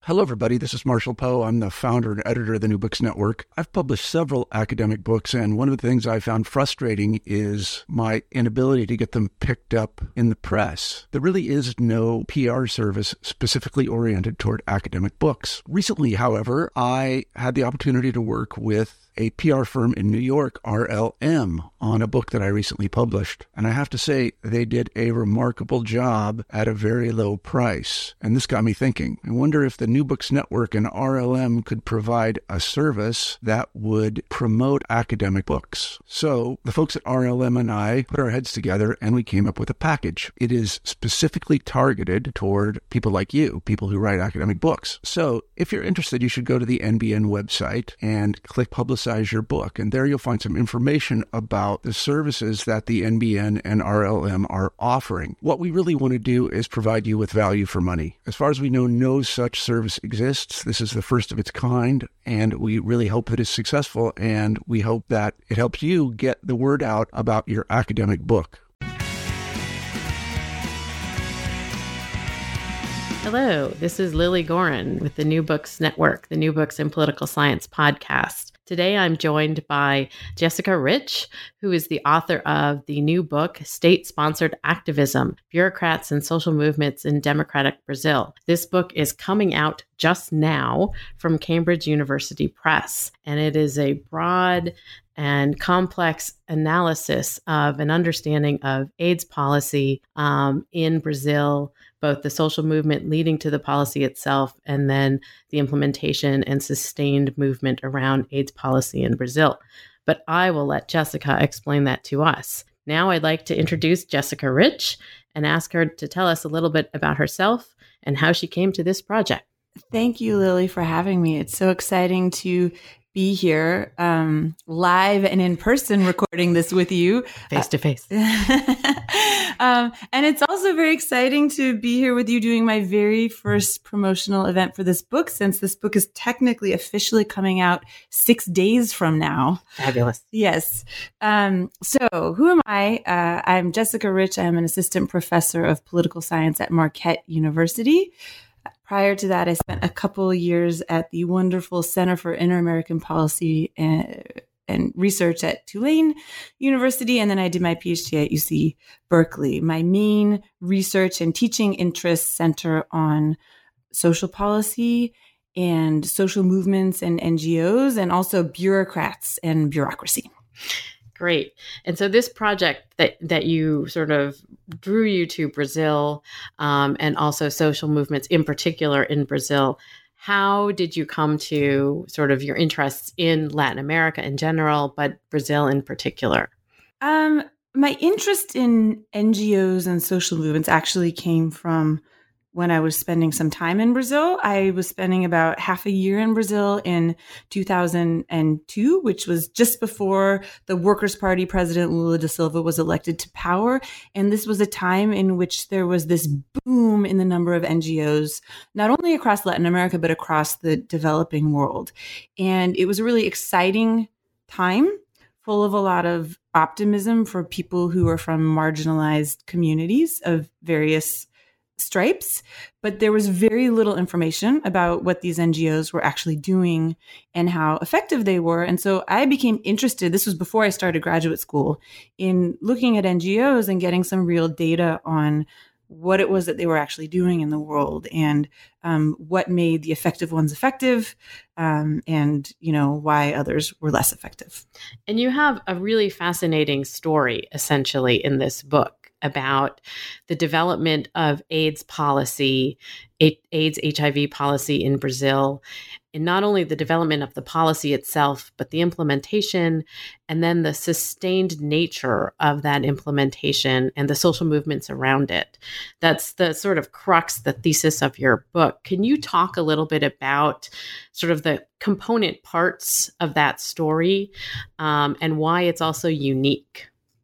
Hello, everybody. This is Marshall Poe. I'm the founder and editor of the New Books Network. I've published several academic books, and one of the things I found frustrating is my inability to get them picked up in the press. There really is no PR service specifically oriented toward academic books. Recently, however, I had the opportunity to work with a PR firm in New York, RLM, on a book that I recently published. And I have to say, they did a remarkable job at a very low price. And this got me thinking. I wonder if the New Books Network and RLM could provide a service that would promote academic books. So the folks at RLM and I put our heads together and we came up with a package. It is specifically targeted toward people like you, people who write academic books. So if you're interested, you should go to the NBN website and click Publicize Your Book. And there you'll find some information about the services that the NBN and RLM are offering. What we really want to do is provide you with value for money. As far as we know, no such service exists. This is the first of its kind, and we really hope that it's successful, and we hope that it helps you get the word out about your academic book. Hello, this is Lily Gorin with the New Books Network, the New Books in Political Science podcast. Today, I'm joined by Jessica Rich, who is the author of the new book, State-Sponsored Activism, Bureaucrats and Social Movements in Democratic Brazil. This book is coming out just now from Cambridge University Press, and it is a broad and complex analysis of an understanding of AIDS policy in Brazil, both the social movement leading to the policy itself, and then the implementation and sustained movement around AIDS policy in Brazil. But I will let Jessica explain that to us. Now I'd like to introduce Jessica Rich and ask her to tell us a little bit about herself and how she came to this project. Thank you, Lily, for having me. It's so exciting to be here live and in person recording this with you. Face to face. And it's also very exciting to be here with you doing my very first promotional event for this book, since this book is technically officially coming out 6 days from now. Fabulous. Yes. So who am I? I'm Jessica Rich. I'm an assistant professor of political science at Marquette University. Prior to that, I spent a couple of years at the wonderful Center for Inter-American Policy and Research at Tulane University, and then I did my PhD at UC Berkeley. My main research and teaching interests center on social policy and social movements and NGOs, and also bureaucrats and bureaucracy. Great. And so this project that you sort of drew you to Brazil and also social movements in particular in Brazil, how did you come to sort of your interests in Latin America in general, but Brazil in particular? My interest in NGOs and social movements actually came from when I was spending some time in Brazil. I was spending about half a year in Brazil in 2002, which was just before the Workers' Party president Lula da Silva was elected to power. And this was a time in which there was this boom in the number of NGOs, not only across Latin America, but across the developing world. And it was a really exciting time, full of a lot of optimism for people who are from marginalized communities of various stripes, but there was very little information about what these NGOs were actually doing and how effective they were. And so I became interested, this was before I started graduate school, in looking at NGOs and getting some real data on what it was that they were actually doing in the world, and what made the effective ones effective, and why others were less effective. And you have a really fascinating story, essentially, in this book about the development of AIDS policy, AIDS HIV policy in Brazil, and not only the development of the policy itself, but the implementation, and then the sustained nature of that implementation and the social movements around it. That's the sort of crux, the thesis of your book. Can you talk a little bit about sort of the component parts of that story, and why it's also unique?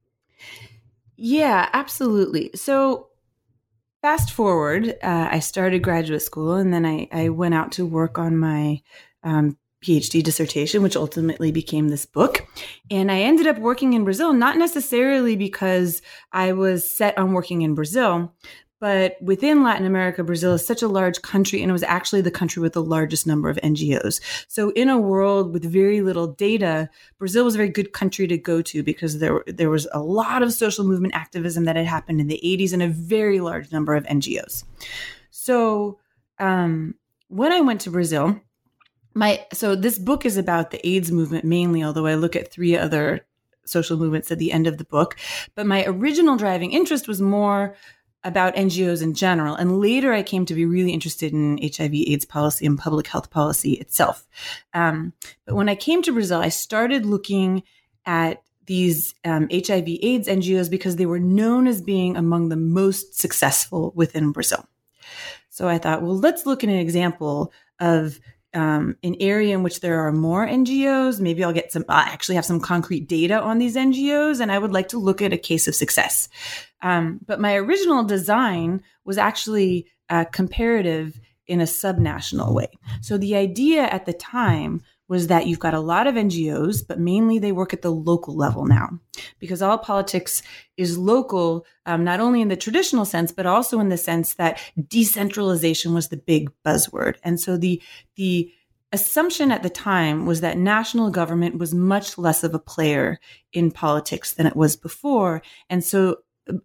Yeah, absolutely. So fast forward, I started graduate school, and then I went out to work on my PhD dissertation, which ultimately became this book. And I ended up working in Brazil, not necessarily because I was set on working in Brazil, But within Latin America, Brazil is such a large country, and it was actually the country with the largest number of NGOs. So in a world with very little data, Brazil was a very good country to go to because there was a lot of social movement activism that had happened in the 80s and a very large number of NGOs. So when I went to Brazil, so this book is about the AIDS movement mainly, although I look at 3 other social movements at the end of the book. But my original driving interest was more about NGOs in general. And later I came to be really interested in HIV/AIDS policy and public health policy itself. But when I came to Brazil, I started looking at these HIV/AIDS NGOs because they were known as being among the most successful within Brazil. So I thought, well, let's look at an example of an area in which there are more NGOs. Maybe I'll actually have some concrete data on these NGOs, and I would like to look at a case of success. But my original design was actually comparative in a subnational way. So the idea at the time was that you've got a lot of NGOs, but mainly they work at the local level now, because all politics is local, not only in the traditional sense, but also in the sense that decentralization was the big buzzword. And so the assumption at the time was that national government was much less of a player in politics than it was before. And so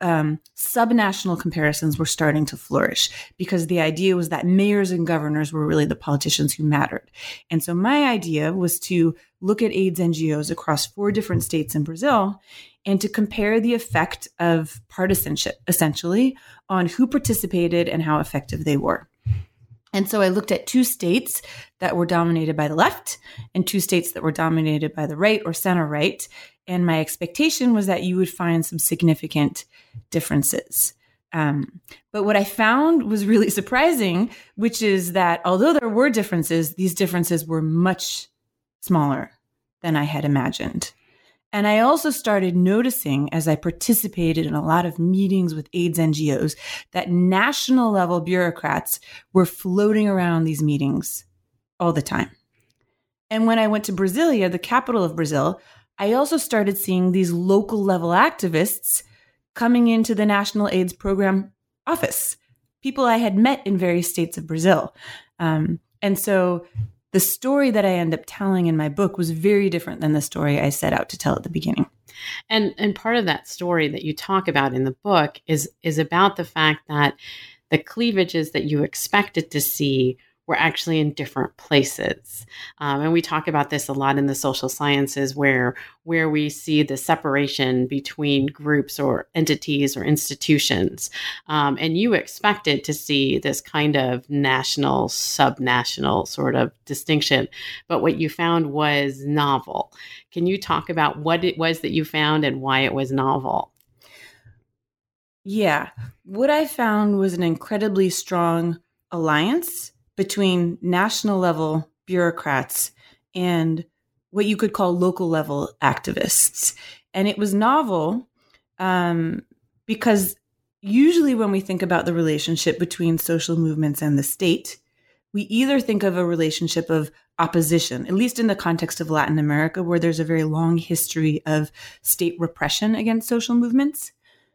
subnational comparisons were starting to flourish because the idea was that mayors and governors were really the politicians who mattered. And so my idea was to look at AIDS NGOs across 4 different states in Brazil and to compare the effect of partisanship, essentially, on who participated and how effective they were. And so I looked at 2 states that were dominated by the left and 2 states that were dominated by the right or center right. And my expectation was that you would find some significant differences. But what I found was really surprising, which is that although there were differences, these differences were much smaller than I had imagined. And I also started noticing as I participated in a lot of meetings with AIDS NGOs that national level bureaucrats were floating around these meetings all the time. And when I went to Brasilia, the capital of Brazil, I also started seeing these local level activists coming into the National AIDS Program office, people I had met in various states of Brazil. And so the story that I end up telling in my book was very different than the story I set out to tell at the beginning. And part of that story that you talk about in the book is about the fact that the cleavages that you expected to see were actually in different places. And we talk about this a lot in the social sciences where we see the separation between groups or entities or institutions. And you expected to see this kind of national, subnational sort of distinction. But what you found was novel. Can you talk about what it was that you found and why it was novel? Yeah. What I found was an incredibly strong alliance between national level bureaucrats and what you could call local level activists. And it was novel because usually when we think about the relationship between social movements and the state, we either think of a relationship of opposition, at least in the context of Latin America, where there's a very long history of state repression against social movements.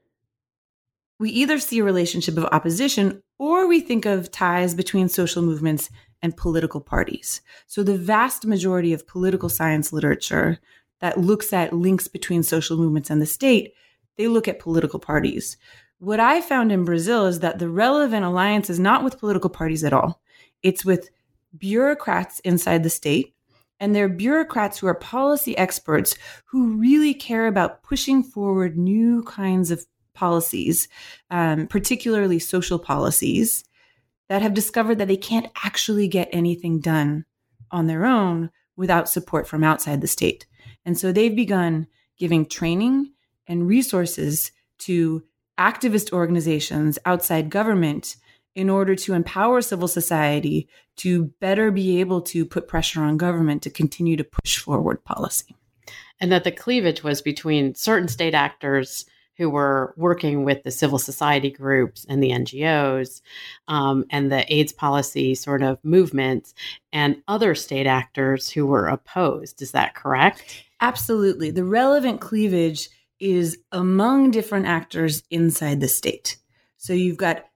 We either see a relationship of opposition or we think of ties between social movements and political parties. So the vast majority of political science literature that looks at links between social movements and the state, they look at political parties. What I found in Brazil is that the relevant alliance is not with political parties at all. It's with bureaucrats inside the state, and they're bureaucrats who are policy experts who really care about pushing forward new kinds of policies, particularly social policies, that have discovered that they can't actually get anything done on their own without support from outside the state. And so they've begun giving training and resources to activist organizations outside government in order to empower civil society to better be able to put pressure on government to continue to push forward policy. And that the cleavage was between certain state actors who were working with the civil society groups and the NGOs and the AIDS policy sort of movements and other state actors who were opposed. Is that correct? Absolutely. The relevant cleavage is among different actors inside the state. So you've got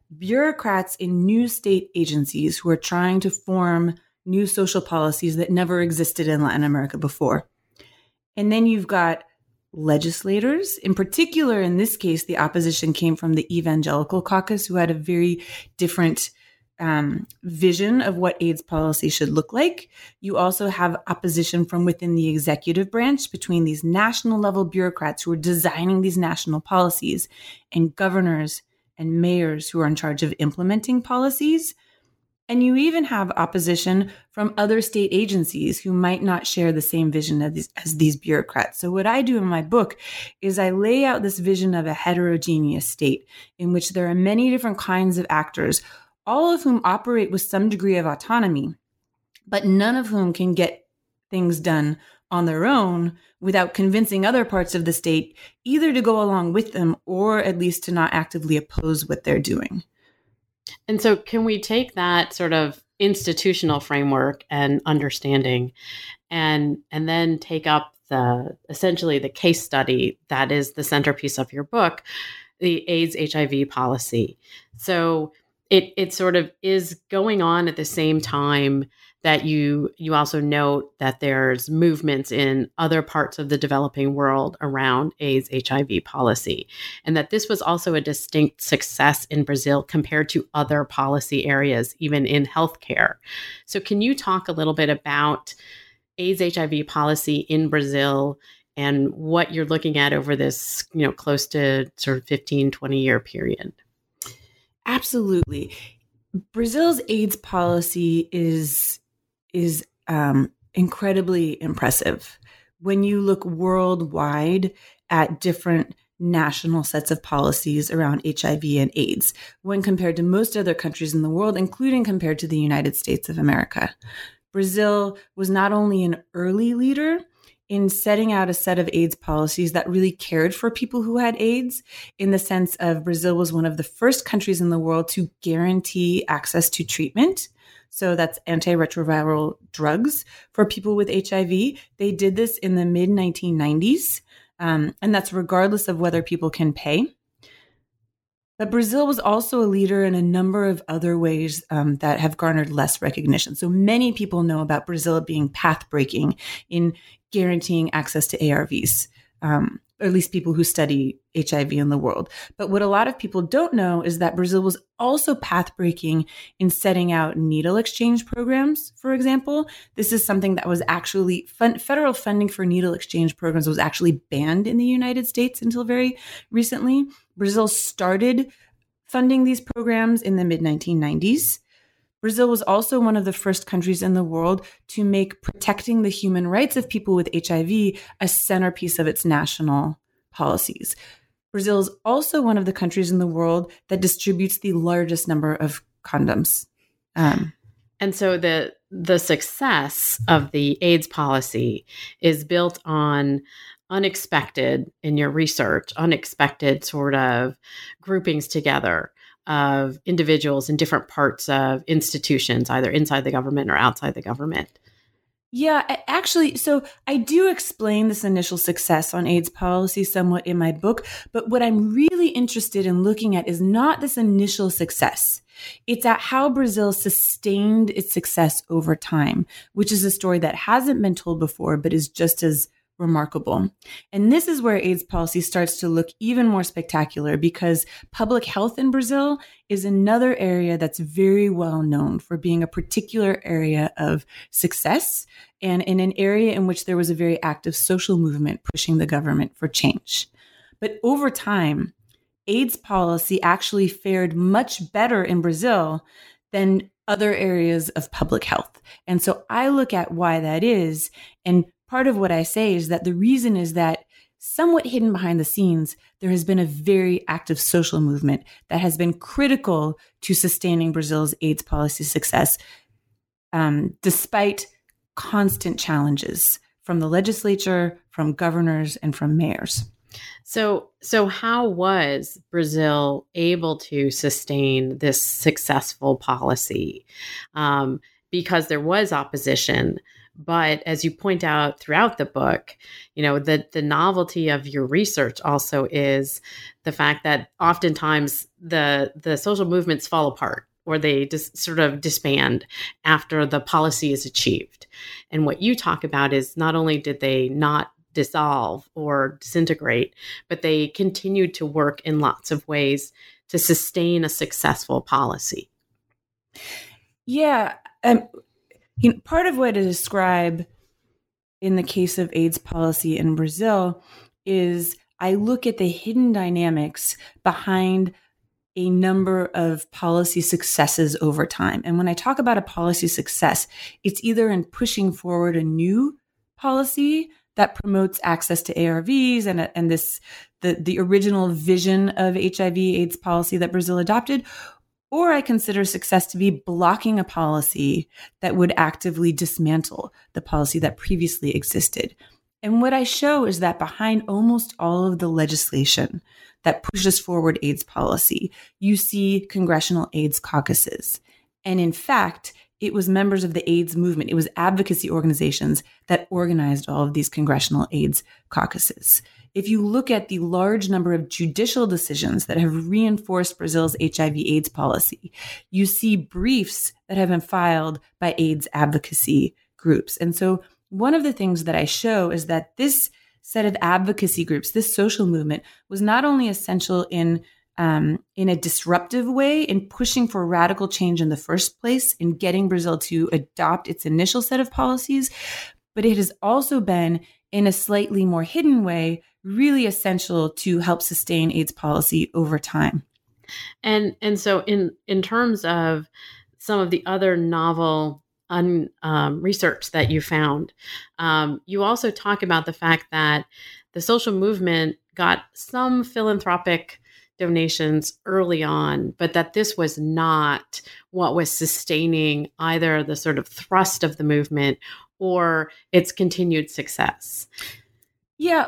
bureaucrats in new state agencies who are trying to form new social policies that never existed in Latin America before. And then you've got legislators. In particular, in this case, the opposition came from the Evangelical Caucus, who had a very different vision of what AIDS policy should look like. You also have opposition from within the executive branch between these national level bureaucrats who are designing these national policies and governors and mayors who are in charge of implementing policies. And you even have opposition from other state agencies who might not share the same vision as these bureaucrats. So what I do in my book is I lay out this vision of a heterogeneous state in which there are many different kinds of actors, all of whom operate with some degree of autonomy, but none of whom can get things done on their own without convincing other parts of the state either to go along with them or at least to not actively oppose what they're doing. And so can we take that sort of institutional framework and understanding and then take up essentially the case study that is the centerpiece of your book, the AIDS HIV policy. So it sort of is going on at the same time that you also note that there's movements in other parts of the developing world around AIDS HIV policy, and that this was also a distinct success in Brazil compared to other policy areas, even in healthcare. So can you talk a little bit about AIDS HIV policy in Brazil and what you're looking at over this, close to sort of 15, 20-year period? Absolutely. Brazil's AIDS policy is incredibly impressive. When you look worldwide at different national sets of policies around HIV and AIDS, when compared to most other countries in the world, including compared to the United States of America, Brazil was not only an early leader in setting out a set of AIDS policies that really cared for people who had AIDS, in the sense of Brazil was one of the first countries in the world to guarantee access to treatment. So that's antiretroviral drugs for people with HIV. They did this in the mid-1990s, and that's regardless of whether people can pay. But Brazil was also a leader in a number of other ways that have garnered less recognition. So many people know about Brazil being path-breaking in guaranteeing access to ARVs, or at least people who study HIV in the world. But what a lot of people don't know is that Brazil was also path-breaking in setting out needle exchange programs, for example. This is something that was actually, federal funding for needle exchange programs was actually banned in the United States until very recently. Brazil started funding these programs in the mid-1990s. Brazil was also one of the first countries in the world to make protecting the human rights of people with HIV a centerpiece of its national policies. Brazil is also one of the countries in the world that distributes the largest number of condoms. And so the success of the AIDS policy is built on unexpected, in your research, unexpected sort of groupings together of individuals in different parts of institutions, either inside the government or outside the government. Yeah, actually, so I do explain this initial success on AIDS policy somewhat in my book, but what I'm really interested in looking at is not this initial success. It's at how Brazil sustained its success over time, which is a story that hasn't been told before, but is just as remarkable. And this is where AIDS policy starts to look even more spectacular, because public health in Brazil is another area that's very well known for being a particular area of success, and in an area in which there was a very active social movement pushing the government for change. But over time, AIDS policy actually fared much better in Brazil than other areas of public health. And so I look at why that is, and part of what I say is that the reason is that somewhat hidden behind the scenes, there has been a very active social movement that has been critical to sustaining Brazil's AIDS policy success, despite constant challenges from the legislature, from governors, and from mayors. So how was Brazil able to sustain this successful policy? because there was opposition. But as you point out throughout the book, the novelty of your research also is the fact that oftentimes the social movements fall apart, or they just sort of disband after the policy is achieved. And what you talk about is not only did they not dissolve or disintegrate, but they continued to work in lots of ways to sustain a successful policy. Yeah. Part of what I describe in the case of AIDS policy in Brazil is I look at the hidden dynamics behind a number of policy successes over time. And when I talk about a policy success, it's either in pushing forward a new policy that promotes access to ARVs and the original vision of HIV/AIDS policy that Brazil adopted, or I consider success to be blocking a policy that would actively dismantle the policy that previously existed. And what I show is that behind almost all of the legislation that pushes forward AIDS policy, you see congressional AIDS caucuses. And in fact, it was members of the AIDS movement, it was advocacy organizations that organized all of these congressional AIDS caucuses. If you look at the large number of judicial decisions that have reinforced Brazil's HIV/AIDS policy, you see briefs that have been filed by AIDS advocacy groups. And so one of the things that I show is that this set of advocacy groups, this social movement, was not only essential in a disruptive way in pushing for radical change in the first place, in getting Brazil to adopt its initial set of policies, but it has also been, in a slightly more hidden way, really essential to help sustain AIDS policy over time. And so in terms of some of the other novel research that you found, you also talk about the fact that the social movement got some philanthropic donations early on, but that this was not what was sustaining either the sort of thrust of the movement or its continued success. Yeah,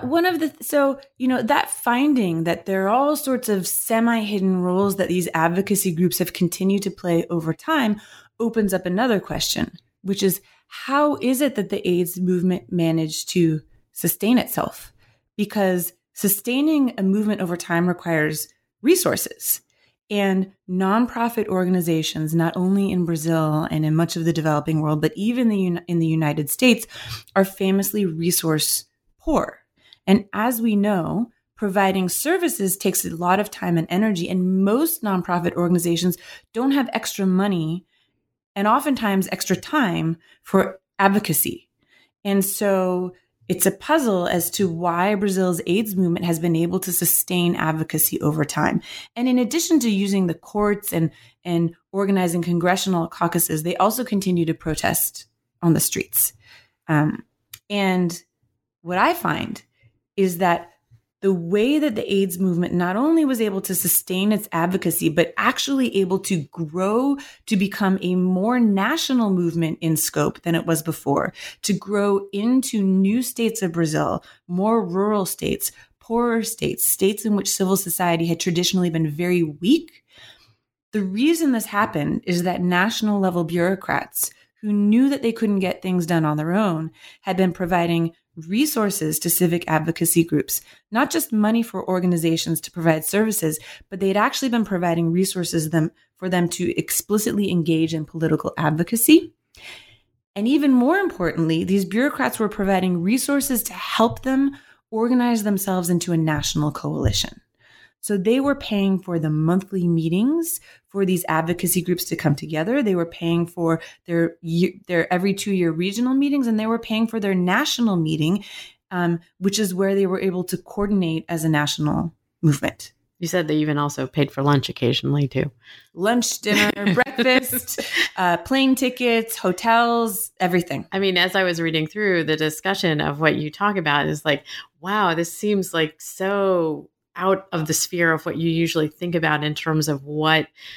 that finding that there are all sorts of semi-hidden roles that these advocacy groups have continued to play over time opens up another question, which is, how is it that the AIDS movement managed to sustain itself? Because sustaining a movement over time requires resources. And nonprofit organizations, not only in Brazil and in much of the developing world, but even in the United States, are famously resource poor. And as we know, providing services takes a lot of time and energy, and most nonprofit organizations don't have extra money and oftentimes extra time for advocacy. And so it's a puzzle as to why Brazil's AIDS movement has been able to sustain advocacy over time. And in addition to using the courts and organizing congressional caucuses, they also continue to protest on the streets. And what I find is that the way that the AIDS movement not only was able to sustain its advocacy, but actually able to grow to become a more national movement in scope than it was before, to grow into new states of Brazil, more rural states, poorer states, states in which civil society had traditionally been very weak. The reason this happened is that national level bureaucrats who knew that they couldn't get things done on their own had been providing resources to civic advocacy groups, not just money for organizations to provide services, but they had actually been providing resources for them to explicitly engage in political advocacy. And even more importantly, these bureaucrats were providing resources to help them organize themselves into a national coalition. So they were paying for the monthly meetings for these advocacy groups to come together. They were paying for their every 2-year regional meetings, and they were paying for their national meeting, which is where they were able to coordinate as a national movement. You said they even also paid for lunch occasionally too. Lunch, dinner, breakfast, plane tickets, hotels, everything. I mean, as I was reading through the discussion of what you talk about, is like, wow, this seems like so out of the sphere of what you usually think about in terms of what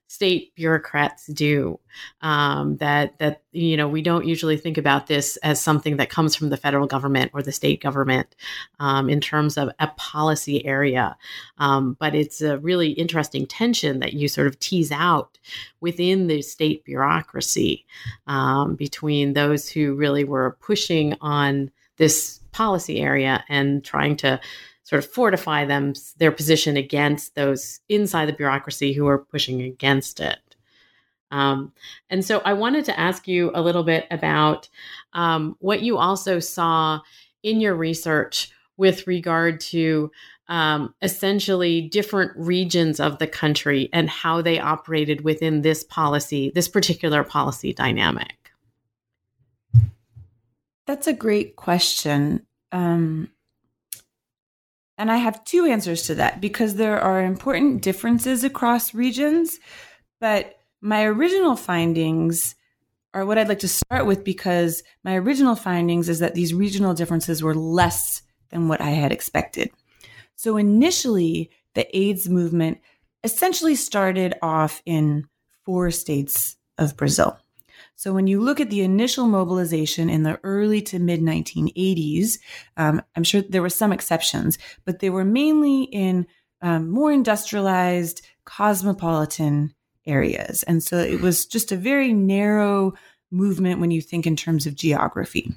state bureaucrats do. That we don't usually think about this as something that comes from the federal government or the state government in terms of a policy area. But it's a really interesting tension that you sort of tease out within the state bureaucracy between those who really were pushing on this policy area and trying to sort of fortify their position against those inside the bureaucracy who are pushing against it. And so I wanted to ask you a little bit about what you also saw in your research with regard to essentially different regions of the country and how they operated within this particular policy dynamic. That's a great question. And I have two answers to that because there are important differences across regions. But my original findings are what I'd like to start with, because my original findings is that these regional differences were less than what I had expected. So initially, the AIDS movement essentially started off in 4 states of Brazil. So when you look at the initial mobilization in the early to mid 1980s, I'm sure there were some exceptions, but they were mainly in more industrialized, cosmopolitan areas. And so it was just a very narrow movement when you think in terms of geography.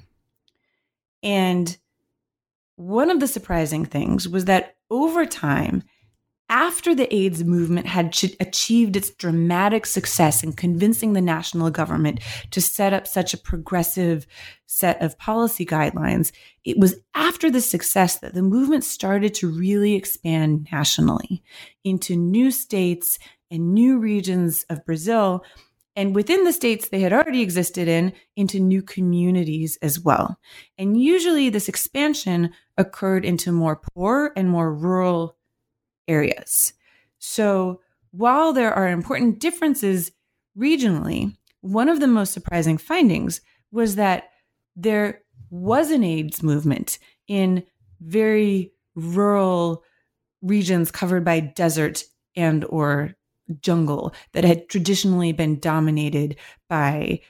And one of the surprising things was that over time, after the AIDS movement had achieved its dramatic success in convincing the national government to set up such a progressive set of policy guidelines, it was after the success that the movement started to really expand nationally into new states and new regions of Brazil, and within the states they had already existed in, into new communities as well. And usually this expansion occurred into more poor and more rural areas. So while there are important differences regionally, one of the most surprising findings was that there was an AIDS movement in very rural regions covered by desert and or jungle that had traditionally been dominated by,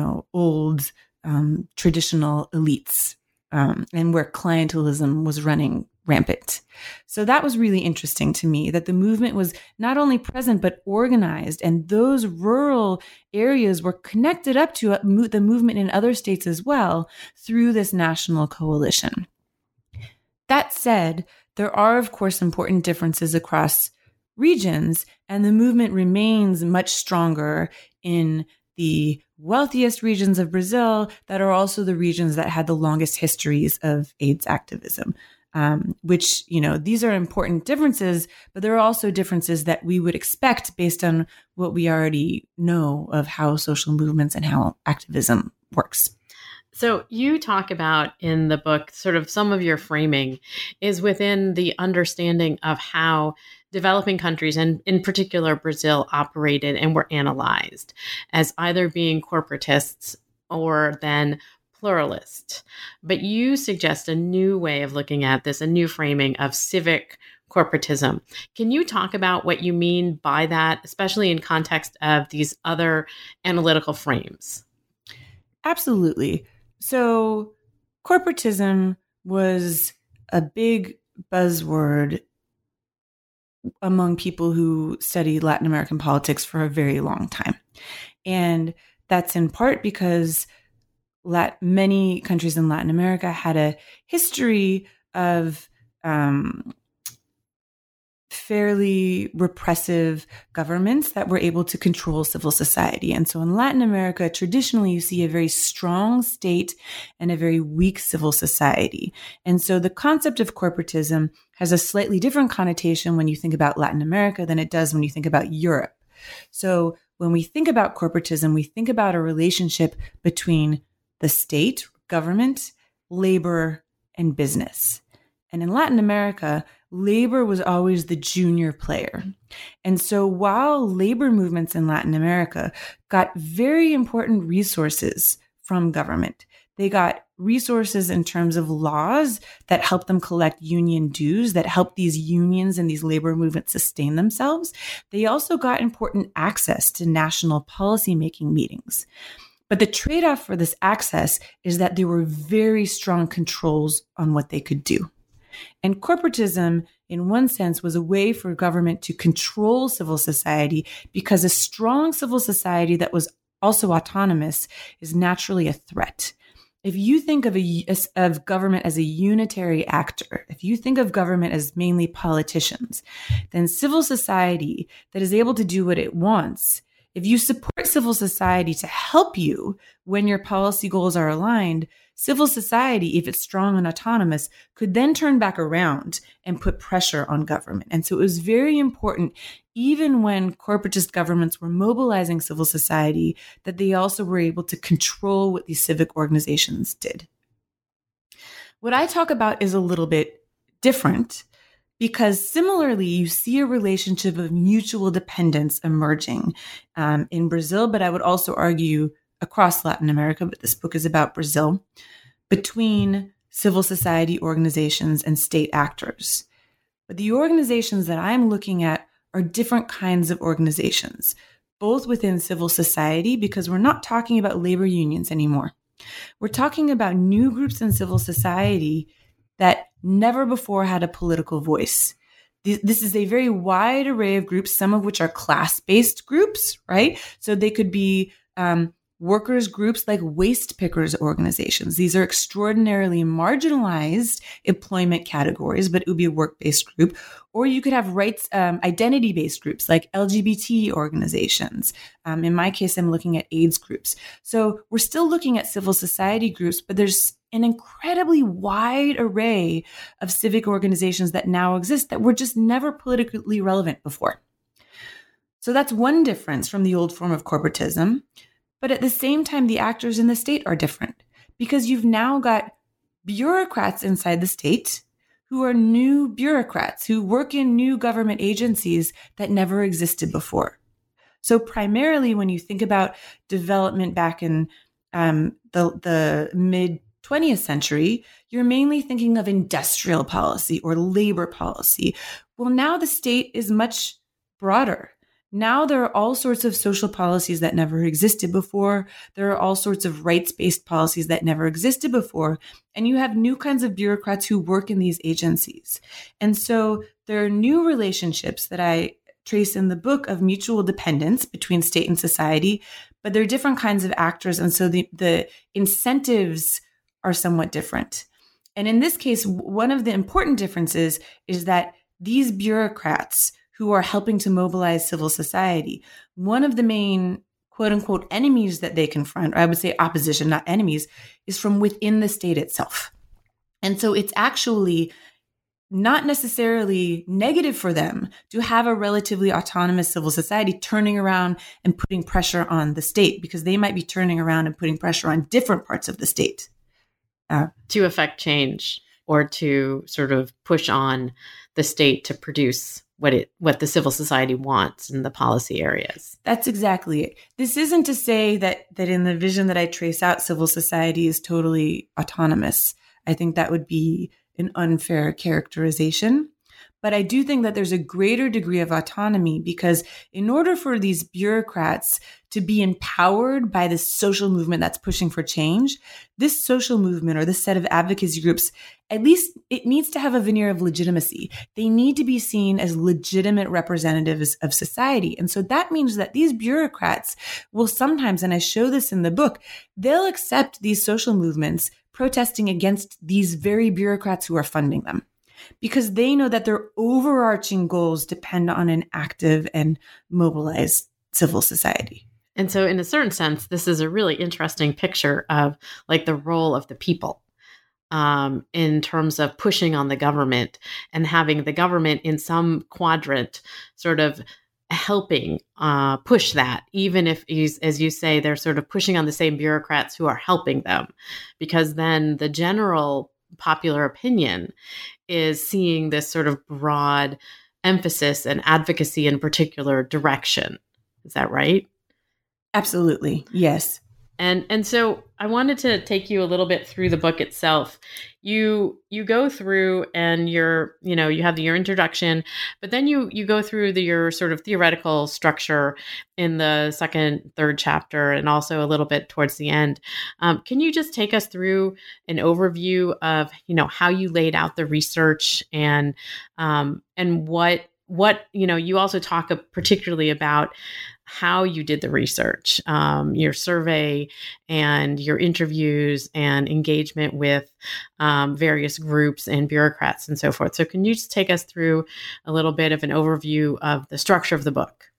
old traditional elites, and where clientelism was running rampant. So that was really interesting to me, that the movement was not only present, but organized. And those rural areas were connected up to the movement in other states as well through this national coalition. That said, there are, of course, important differences across regions, and the movement remains much stronger in the wealthiest regions of Brazil that are also the regions that had the longest histories of AIDS activism. Which, these are important differences, but there are also differences that we would expect based on what we already know of how social movements and how activism works. So you talk about in the book, sort of some of your framing is within the understanding of how developing countries, and in particular Brazil, operated and were analyzed as either being corporatists or then pluralist. But you suggest a new way of looking at this, a new framing of civic corporatism. Can you talk about what you mean by that, especially in context of these other analytical frames? Absolutely. So corporatism was a big buzzword among people who study Latin American politics for a very long time. And that's in part because many countries in Latin America had a history of fairly repressive governments that were able to control civil society. And so in Latin America, traditionally, you see a very strong state and a very weak civil society. And so the concept of corporatism has a slightly different connotation when you think about Latin America than it does when you think about Europe. So when we think about corporatism, we think about a relationship between the state, government, labor, and business. And in Latin America, labor was always the junior player. And so while labor movements in Latin America got very important resources from government, They got resources in terms of laws that help them collect union dues, that help these unions and these labor movements sustain themselves. They also got important access to national policymaking meetings. But the trade-off for this access is that there were very strong controls on what they could do. And corporatism, in one sense, was a way for government to control civil society, because a strong civil society that was also autonomous is naturally a threat. If you think of government as a unitary actor, if you think of government as mainly politicians, then civil society that is able to do what it wants, if you support civil society to help you when your policy goals are aligned, civil society, if it's strong and autonomous, could then turn back around and put pressure on government. And so it was very important, even when corporatist governments were mobilizing civil society, that they also were able to control what these civic organizations did. What I talk about is a little bit different, because similarly, you see a relationship of mutual dependence emerging in Brazil, but I would also argue across Latin America, but this book is about Brazil, between civil society organizations and state actors. But the organizations that I'm looking at are different kinds of organizations, both within civil society, because we're not talking about labor unions anymore. We're talking about new groups in civil society that never before had a political voice. This is a very wide array of groups, some of which are class-based groups, right? So they could be workers groups like waste pickers organizations. These are extraordinarily marginalized employment categories, but it would be a work-based group. Or you could have rights, identity-based groups like LGBT organizations. In my case, I'm looking at AIDS groups. So we're still looking at civil society groups, but there's an incredibly wide array of civic organizations that now exist that were just never politically relevant before. So that's one difference from the old form of corporatism. But at the same time, the actors in the state are different, because you've now got bureaucrats inside the state who are new bureaucrats who work in new government agencies that never existed before. So primarily, when you think about development back in the mid-20th century, you're mainly thinking of industrial policy or labor policy. Well, now the state is much broader. Now there are all sorts of social policies that never existed before. There are all sorts of rights-based policies that never existed before. And you have new kinds of bureaucrats who work in these agencies. And so there are new relationships that I trace in the book of mutual dependence between state and society, but there are different kinds of actors. And so the incentives are somewhat different. And in this case, one of the important differences is that these bureaucrats who are helping to mobilize civil society, one of the main quote unquote enemies that they confront, or I would say opposition, not enemies, is from within the state itself. And so it's actually not necessarily negative for them to have a relatively autonomous civil society turning around and putting pressure on the state, because they might be turning around and putting pressure on different parts of the state. To affect change, or to sort of push on the state to produce what the civil society wants in the policy areas. That's exactly it. This isn't to say that in the vision that I trace out, civil society is totally autonomous. I think that would be an unfair characterization. But I do think that there's a greater degree of autonomy, because in order for these bureaucrats to be empowered by this social movement that's pushing for change, this social movement or this set of advocacy groups, at least it needs to have a veneer of legitimacy. They need to be seen as legitimate representatives of society. And so that means that these bureaucrats will sometimes, and I show this in the book, they'll accept these social movements protesting against these very bureaucrats who are funding them, because they know that their overarching goals depend on an active and mobilized civil society. And so in a certain sense, this is a really interesting picture of like the role of the people in terms of pushing on the government and having the government in some quadrant sort of helping push that, even if, as you say, they're sort of pushing on the same bureaucrats who are helping them, because then the general popular opinion is seeing this sort of broad emphasis and advocacy in particular direction. Is that right? Absolutely. Yes. And so I wanted to take you a little bit through the book itself. You go through and you have your introduction, but then you go through your sort of theoretical structure in the second, third chapter, and also a little bit towards the end. Can you just take us through an overview of how you laid out the research and what you also talk particularly about how you did the research, your survey and your interviews and engagement with various groups and bureaucrats and so forth. So can you just take us through a little bit of an overview of the structure of the book?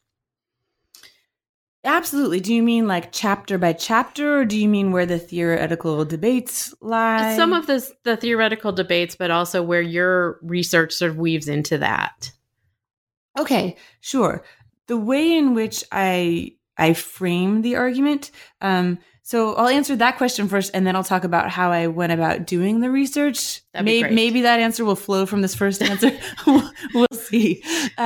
Absolutely. Do you mean like chapter by chapter, or do you mean where the theoretical debates lie? Some of the theoretical debates, but also where your research sort of weaves into that. Okay, sure. The way in which I frame the argument, so I'll answer that question first, and then I'll talk about how I went about doing the research. Maybe that answer will flow from this first answer. We'll see.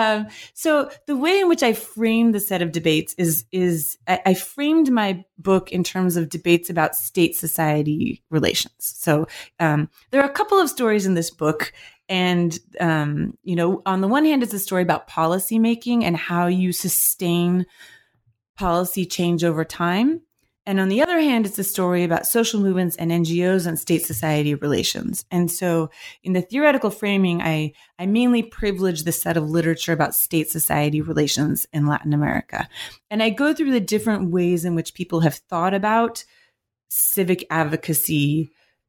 So the way in which I framed the set of debates is I framed my book in terms of debates about state-society relations. So there are a couple of stories in this book. And, on the one hand, it's a story about policy making and how you sustain policy change over time. And on the other hand, it's a story about social movements and NGOs and state-society relations. And so in the theoretical framing, I mainly privilege the set of literature about state-society relations in Latin America. And I go through the different ways in which people have thought about civic advocacy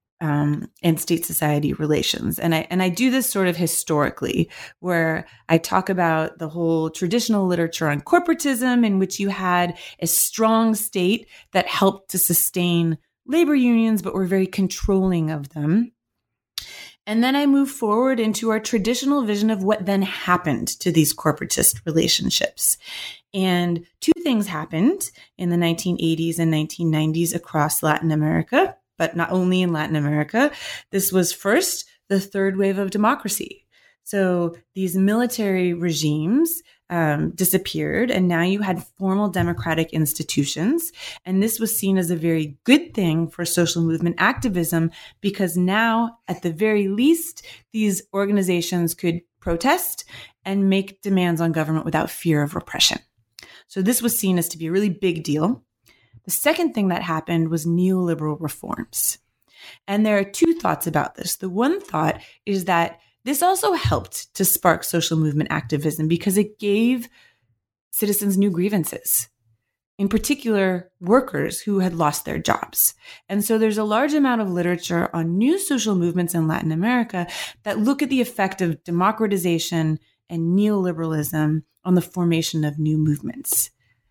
and state-society relations. And I do this sort of historically, where I talk about the whole traditional literature on corporatism, in which you had a strong state that helped to sustain labor unions, but were very controlling of them. And then I move forward into our traditional vision of what then happened to these corporatist relationships. And two things happened in the 1980s and 1990s across Latin America. But not only in Latin America. This was first the third wave of democracy. So these military regimes disappeared, and now you had formal democratic institutions. And this was seen as a very good thing for social movement activism, because now, at the very least, these organizations could protest and make demands on government without fear of repression. So this was seen as to be a really big deal. The second thing that happened was neoliberal reforms. And there are two thoughts about this. The one thought is that this also helped to spark social movement activism because it gave citizens new grievances, in particular, workers who had lost their jobs. And so there's a large amount of literature on new social movements in Latin America that look at the effect of democratization and neoliberalism on the formation of new movements.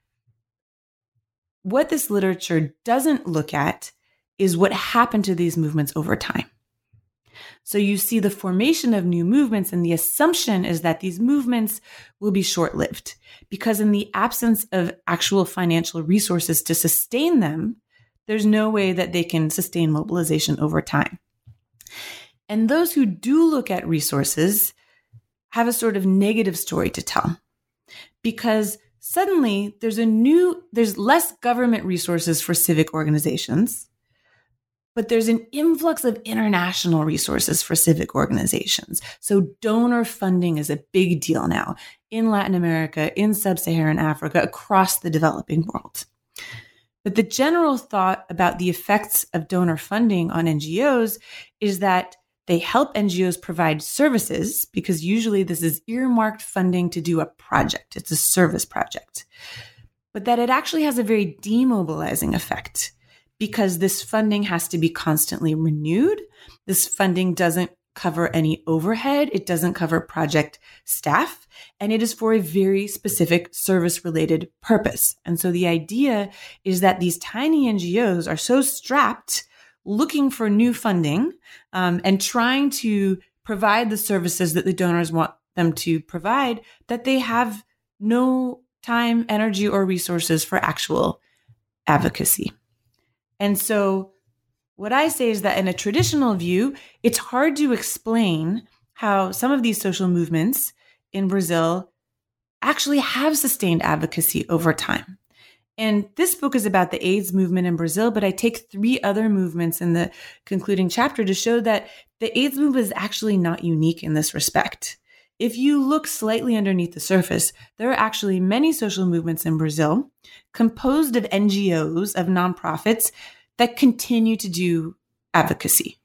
What this literature doesn't look at is what happened to these movements over time. So you see the formation of new movements, and the assumption is that these movements will be short-lived, because in the absence of actual financial resources to sustain them, there's no way that they can sustain mobilization over time. And those who do look at resources have a sort of negative story to tell, because suddenly there's less government resources for civic organizations, but there's an influx of international resources for civic organizations. So donor funding is a big deal now in Latin America, in sub-Saharan Africa, across the developing world. But the general thought about the effects of donor funding on NGOs is that they help NGOs provide services, because usually this is earmarked funding to do a project. It's a service project. But that it actually has a very demobilizing effect, because this funding has to be constantly renewed. This funding doesn't cover any overhead. It doesn't cover project staff. And it is for a very specific service-related purpose. And so the idea is that these tiny NGOs are so strapped looking for new funding and trying to provide the services that the donors want them to provide, that they have no time, energy, or resources for actual advocacy. And so what I say is that in a traditional view, it's hard to explain how some of these social movements in Brazil actually have sustained advocacy over time. And this book is about the AIDS movement in Brazil, but I take 3 other movements in the concluding chapter to show that the AIDS movement is actually not unique in this respect. If you look slightly underneath the surface, there are actually many social movements in Brazil composed of NGOs, of nonprofits that continue to do advocacy.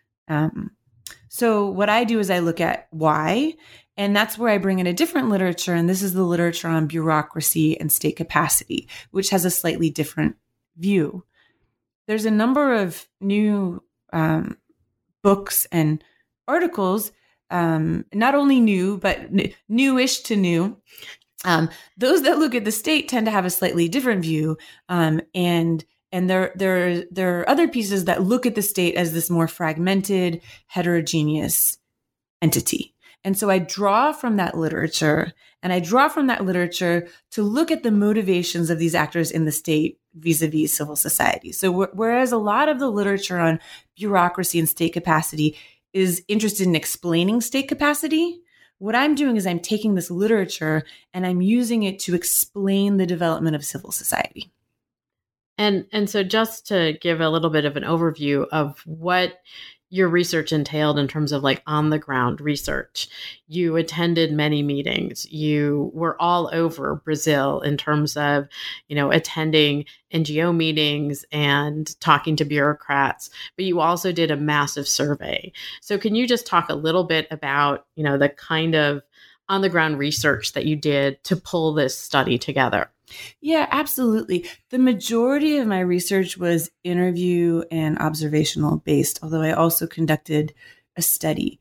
So what I do is I look at why, and that's where I bring in a different literature, and this is the literature on bureaucracy and state capacity, which has a slightly different view. There's a number of new books and articles, not only new, but newish to new. Those that look at the state tend to have a slightly different view, and there are other pieces that look at the state as this more fragmented, heterogeneous entity. And so I draw from that literature, and I draw from that literature to look at the motivations of these actors in the state vis-a-vis civil society. So whereas a lot of the literature on bureaucracy and state capacity is interested in explaining state capacity, what I'm doing is I'm taking this literature and I'm using it to explain the development of civil society. And so just to give a little bit of an overview of what your research entailed in terms of like on the ground research, you attended many meetings. You were all over Brazil in terms of, attending NGO meetings and talking to bureaucrats, but you also did a massive survey. So can you just talk a little bit about, the kind of on the ground research that you did to pull this study together? Yeah, absolutely. The majority of my research was interview and observational based, although I also conducted a survey.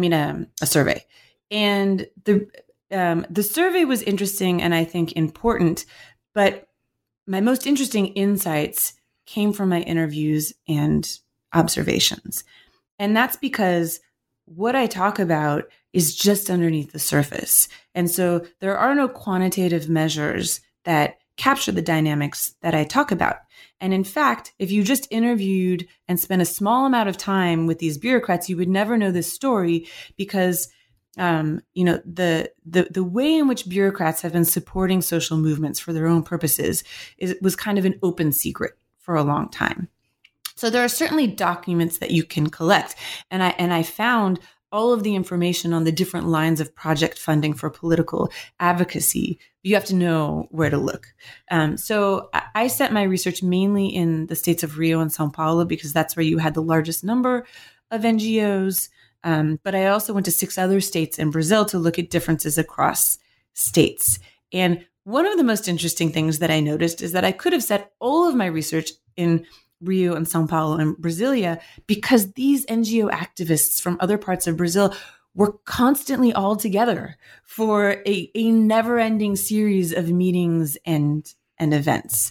And the survey was interesting and I think important, but my most interesting insights came from my interviews and observations. And that's because what I talk about is just underneath the surface. And so there are no quantitative measures that capture the dynamics that I talk about. And in fact, if you just interviewed and spent a small amount of time with these bureaucrats, you would never know this story because, the way in which bureaucrats have been supporting social movements for their own purposes was kind of an open secret for a long time. So there are certainly documents that you can collect. And I found all of the information on the different lines of project funding for political advocacy. You have to know where to look. So I set my research mainly in the states of Rio and Sao Paulo because that's where you had the largest number of NGOs. But I also went to 6 other states in Brazil to look at differences across states. And one of the most interesting things that I noticed is that I could have set all of my research in Rio and Sao Paulo and Brasilia because these NGO activists from other parts of Brazil were constantly all together for a never-ending series of meetings and events.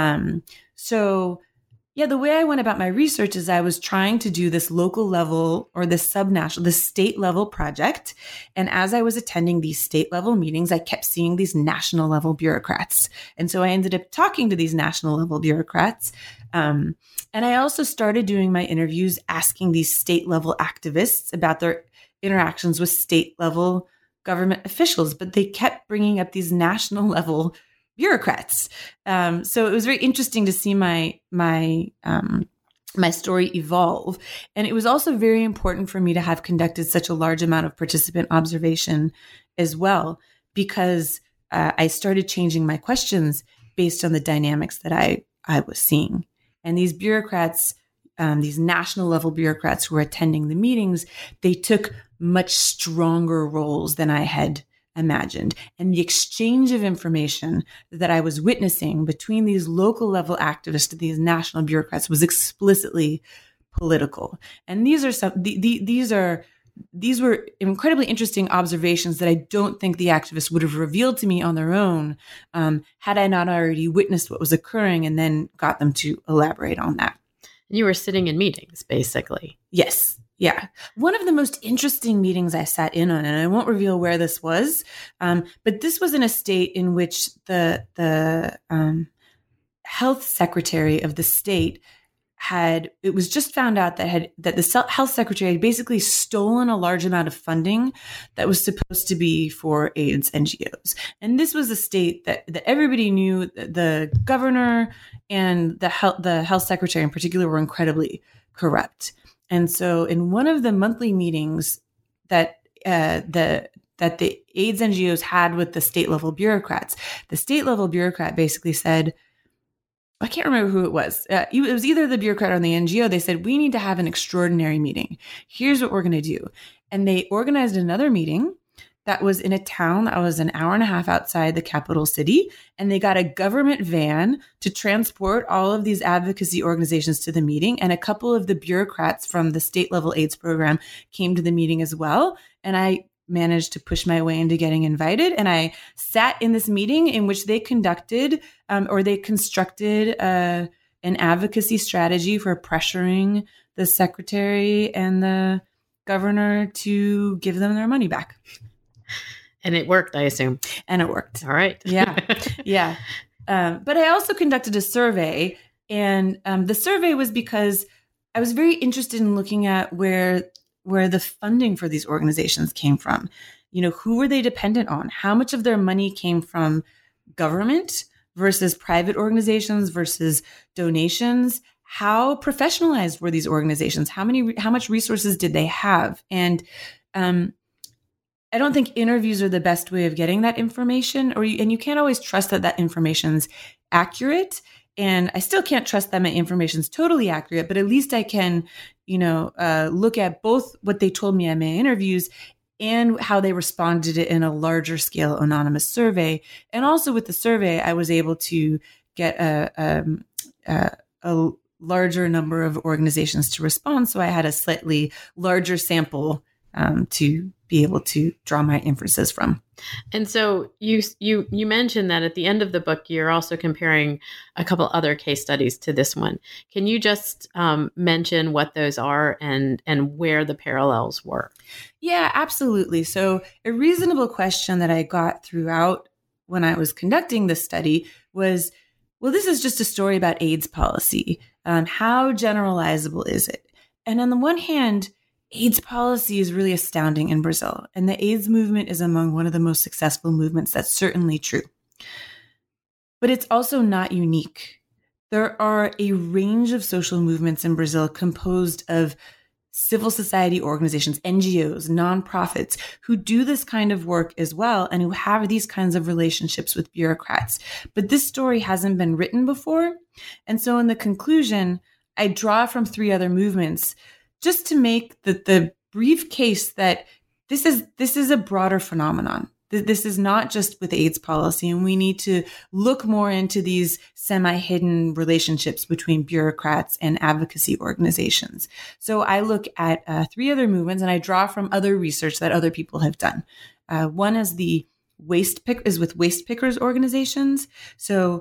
The way I went about my research is I was trying to do this local level or this state level project. And as I was attending these state level meetings, I kept seeing these national level bureaucrats. And so I ended up talking to these national level bureaucrats. And I also started doing my interviews asking these state level activists about their interactions with state level government officials, but they kept bringing up these national level bureaucrats. So it was very interesting to see my story evolve. And it was also very important for me to have conducted such a large amount of participant observation as well, because I started changing my questions based on the dynamics that I was seeing. And these bureaucrats, these national level bureaucrats who were attending the meetings, they took much stronger roles than I had imagined. And the exchange of information that I was witnessing between these local level activists and these national bureaucrats was explicitly political. And these were incredibly interesting observations that I don't think the activists would have revealed to me on their own had I not already witnessed what was occurring and then got them to elaborate on that. You were sitting in meetings, basically. Yes. Yeah. One of the most interesting meetings I sat in on, and I won't reveal where this was, but this was in a state in which the health secretary of the state it was just found out that the health secretary had basically stolen a large amount of funding that was supposed to be for AIDS NGOs. And this was a state that everybody knew. The governor and the health secretary in particular were incredibly corrupt. And so in one of the monthly meetings that the AIDS NGOs had with the state level bureaucrats, the state level bureaucrat basically said, I can't remember who it was. It was either the bureaucrat or the NGO. They said, we need to have an extraordinary meeting. Here's what we're going to do. And they organized another meeting that was in a town that was an hour and a half outside the capital city. And they got a government van to transport all of these advocacy organizations to the meeting. And a couple of the bureaucrats from the state level AIDS program came to the meeting as well. And I managed to push my way into getting invited. And I sat in this meeting in which they constructed an advocacy strategy for pressuring the secretary and the governor to give them their money back. And it worked, I assume. And it worked. All right. Yeah. Yeah. But I also conducted a survey, and the survey was because I was very interested in looking at where the funding for these organizations came from. You know, who were they dependent on? How much of their money came from government versus private organizations versus donations? How professionalized were these organizations? How much resources did they have? And I don't think interviews are the best way of getting that information, and you can't always trust that information's accurate. And I still can't trust that my information's totally accurate, but at least I can, look at both what they told me in my interviews and how they responded in a larger scale anonymous survey. And also with the survey, I was able to get a larger number of organizations to respond. So I had a slightly larger sample to be able to draw my inferences from. And so you mentioned that at the end of the book, you're also comparing a couple other case studies to this one. Can you just mention what those are and where the parallels were? Yeah, absolutely. So a reasonable question that I got throughout when I was conducting this study was, well, this is just a story about AIDS policy. How generalizable is it? And on the one hand, AIDS policy is really astounding in Brazil, and the AIDS movement is among one of the most successful movements. That's certainly true. But it's also not unique. There are a range of social movements in Brazil composed of civil society organizations, NGOs, nonprofits, who do this kind of work as well and who have these kinds of relationships with bureaucrats. But this story hasn't been written before. And so in the conclusion, I draw from 3 other movements just to make the brief case that this is a broader phenomenon. This is not just with AIDS policy, and we need to look more into these semi-hidden relationships between bureaucrats and advocacy organizations. So I look at 3 other movements, and I draw from other research that other people have done. One is with waste pickers organizations. So,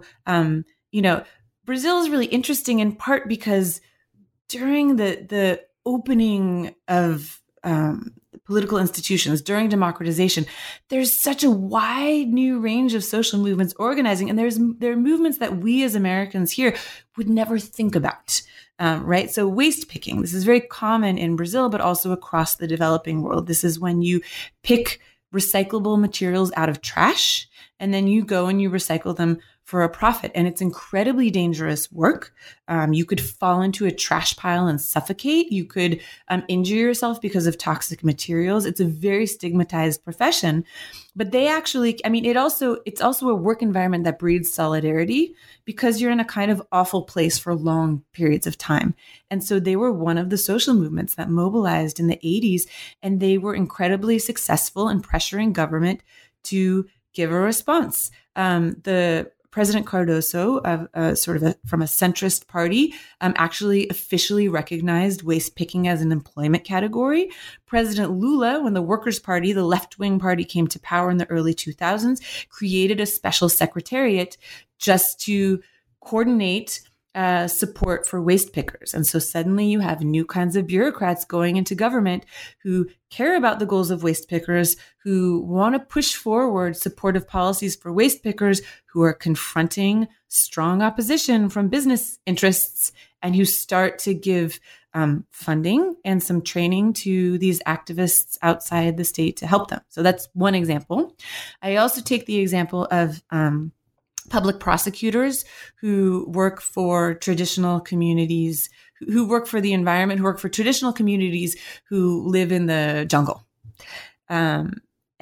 Brazil is really interesting in part because during the opening of political institutions, during democratization, there's such a wide new range of social movements organizing, and there are movements that we as Americans here would never think about, right? So waste picking, this is very common in Brazil, but also across the developing world. This is when you pick recyclable materials out of trash, and then you go and you recycle them for a profit. And it's incredibly dangerous work. You could fall into a trash pile and suffocate. You could injure yourself because of toxic materials. It's a very stigmatized profession. But they actually, it's also a work environment that breeds solidarity because you're in a kind of awful place for long periods of time. And so they were one of the social movements that mobilized in the 80s, and they were incredibly successful in pressuring government to give a response. The President Cardoso, from a centrist party, actually officially recognized waste picking as an employment category. President Lula, when the Workers' Party, the left-wing party, came to power in the early 2000s, created a special secretariat just to coordinate support for waste pickers. And so suddenly you have new kinds of bureaucrats going into government who care about the goals of waste pickers, who want to push forward supportive policies for waste pickers, who are confronting strong opposition from business interests. and who start to give funding and some training to these activists outside the state to help them. So that's one example. I also take the example of public prosecutors who work for traditional communities, who work for the environment, who work for traditional communities who live in the jungle. And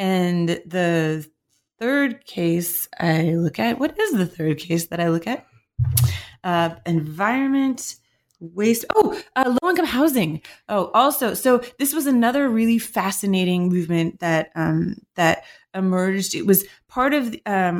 the third case I look at, what is the third case that I look at? Environment, waste. Low-income housing. Also, so this was another really fascinating movement that emerged. It was part of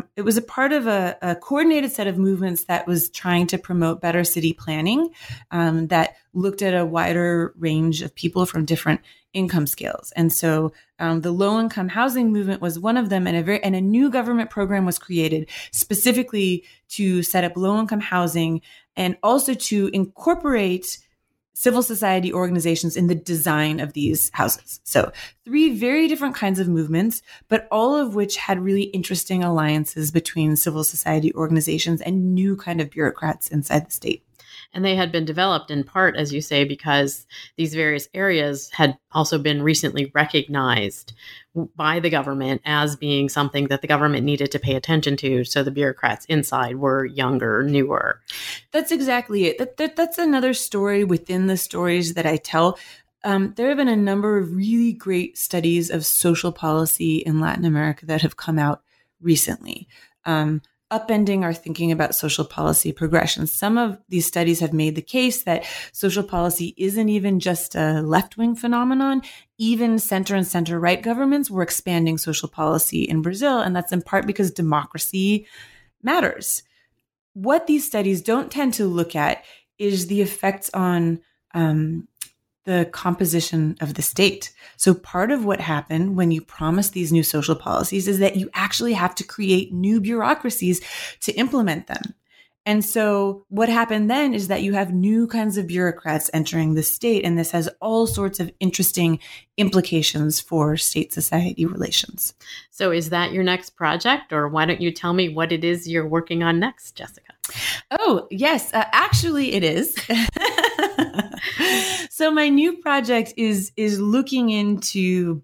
a coordinated set of movements that was trying to promote better city planning, that looked at a wider range of people from different income scales. And so the low-income housing movement was one of them, and a new government program was created specifically to set up low-income housing and also to incorporate civil society organizations in the design of these houses. So 3 very different kinds of movements, but all of which had really interesting alliances between civil society organizations and new kind of bureaucrats inside the state. And they had been developed in part, as you say, because these various areas had also been recently recognized by the government as being something that the government needed to pay attention to. So the bureaucrats inside were younger, newer. That's exactly it. That's another story within the stories that I tell. There have been a number of really great studies of social policy in Latin America that have come out recently. Upending our thinking about social policy progression. Some of these studies have made the case that social policy isn't even just a left-wing phenomenon. Even center and center-right governments were expanding social policy in Brazil, and that's in part because democracy matters. What these studies don't tend to look at is the effects on the composition of the state. So part of what happened when you promise these new social policies is that you actually have to create new bureaucracies to implement them. And so what happened then is that you have new kinds of bureaucrats entering the state, and this has all sorts of interesting implications for state-society relations. So is that your next project, or why don't you tell me what it is you're working on next, Jessica? Oh, yes. Actually, it is. So my new project is looking into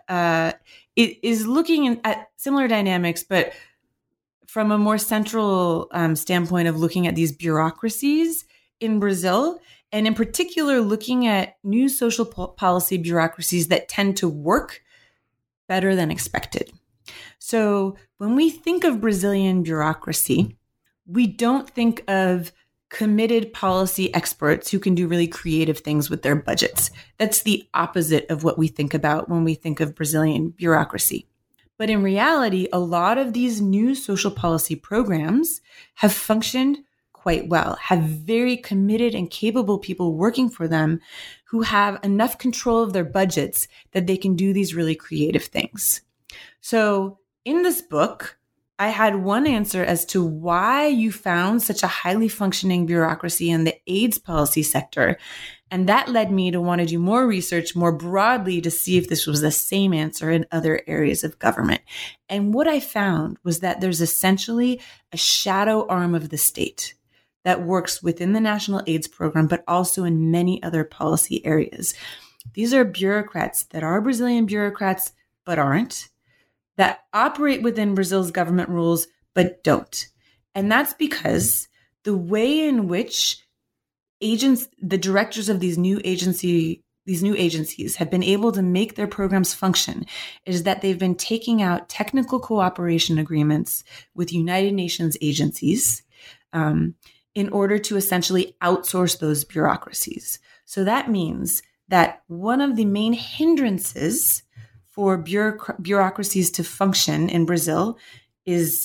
at similar dynamics, but from a more central standpoint of looking at these bureaucracies in Brazil, and in particular looking at new social policy bureaucracies that tend to work better than expected. So when we think of Brazilian bureaucracy, we don't think of committed policy experts who can do really creative things with their budgets. That's the opposite of what we think about when we think of Brazilian bureaucracy. But in reality, a lot of these new social policy programs have functioned quite well, have very committed and capable people working for them who have enough control of their budgets that they can do these really creative things. So in this book, I had one answer as to why you found such a highly functioning bureaucracy in the AIDS policy sector. And that led me to want to do more research more broadly to see if this was the same answer in other areas of government. And what I found was that there's essentially a shadow arm of the state that works within the National AIDS Program, but also in many other policy areas. These are bureaucrats that are Brazilian bureaucrats, but aren't, that operate within Brazil's government rules, but don't. And that's because the way in which the directors of these new agencies have been able to make their programs function is that they've been taking out technical cooperation agreements with United Nations agencies in order to essentially outsource those bureaucracies. So that means that one of the main hindrances for bureaucracies to function in Brazil is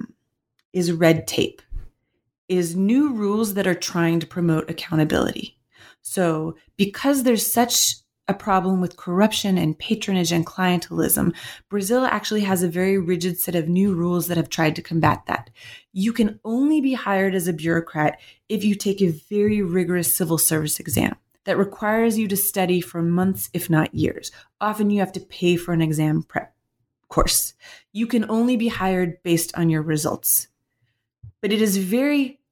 red tape, is new rules that are trying to promote accountability. So because there's such a problem with corruption and patronage and clientelism, Brazil actually has a very rigid set of new rules that have tried to combat that. You can only be hired as a bureaucrat if you take a very rigorous civil service exam that requires you to study for months, if not years. Often you have to pay for an exam prep course. You can only be hired based on your results. But it is very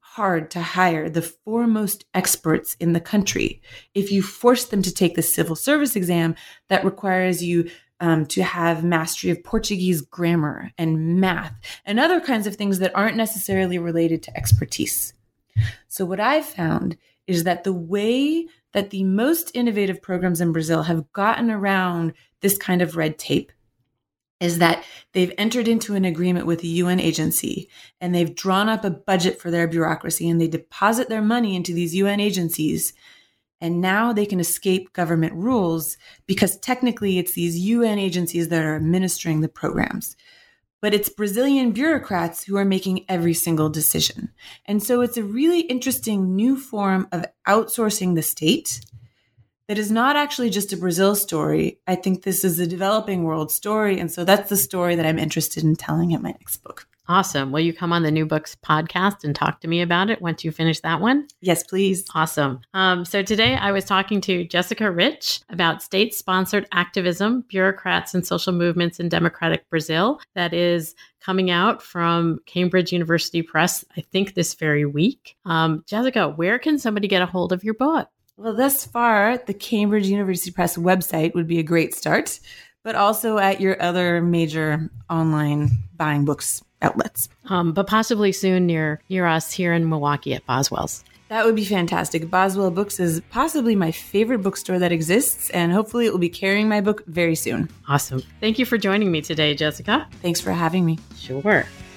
hard to hire the foremost experts in the country if you force them to take the civil service exam that requires you to have mastery of Portuguese grammar and math and other kinds of things that aren't necessarily related to expertise. So what I've found is that the way that the most innovative programs in Brazil have gotten around this kind of red tape is that they've entered into an agreement with a UN agency and they've drawn up a budget for their bureaucracy and they deposit their money into these UN agencies. And now they can escape government rules because technically it's these UN agencies that are administering the programs. But it's Brazilian bureaucrats who are making every single decision. And so it's a really interesting new form of outsourcing the state that is not actually just a Brazil story. I think this is a developing world story. And so that's the story that I'm interested in telling in my next book. Awesome. Will you come on the New Books podcast and talk to me about it once you finish that one? Yes, please. Awesome. So today I was talking to Jessica Rich about state-sponsored activism, bureaucrats, and social movements in democratic Brazil. That is coming out from Cambridge University Press, I think this very week. Jessica, where can somebody get a hold of your book? Well, thus far, the Cambridge University Press website would be a great start, but also at your other major online buying books outlets. But possibly soon near us here in Milwaukee at Boswell's. That would be fantastic. Boswell Books is possibly my favorite bookstore that exists, and hopefully it will be carrying my book very soon. Awesome. Thank you for joining me today, Jessica. Thanks for having me. Sure.